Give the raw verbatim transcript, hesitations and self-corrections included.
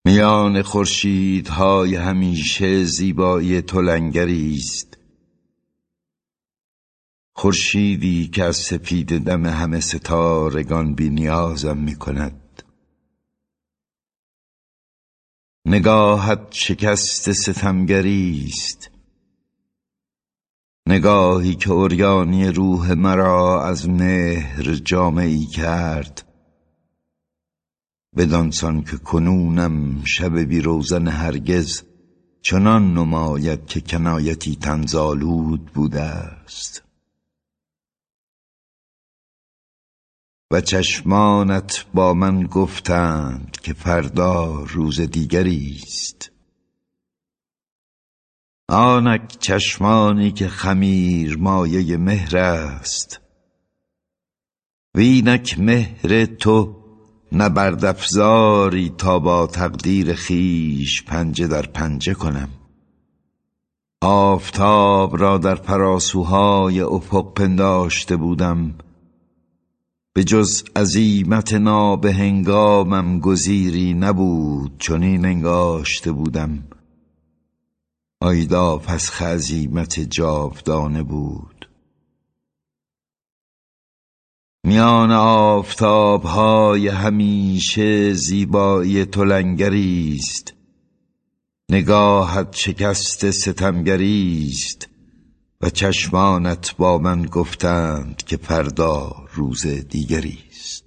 میان خورشیدهای همیشه زیبایی تو لنگری است، خورشیدی که از سپید دم همه ستارگان بی نیازم می کند. نگاهت شکست ستمگری است، نگاهی که عریانی روح مرا از مهر جامه‌ای کرد، بدانسان که کنونم شب بی روزن هرگز چنان نماید که کنایتی طنزآلود بوده است. و چشمانت با من گفتند که فردا روز دیگری است، آنک چشمانی که خمیر مایه مهر است، وینک مهر تو نبرد افزاری تا با تقدیر خیش پنجه در پنجه کنم. آفتاب را در فراسوهای افق پنداشته بودم، به جز عزیمت نابهنگامم گزیری نبود چنین انگاشته بودم. آیدا پس عزیمت جاودانه بود. میان آفتابهای همیشه زیبایی تو لنگری است، نگاهت شکست ستمگری است و چشمانت با من گفتند که فردا روز دیگری است.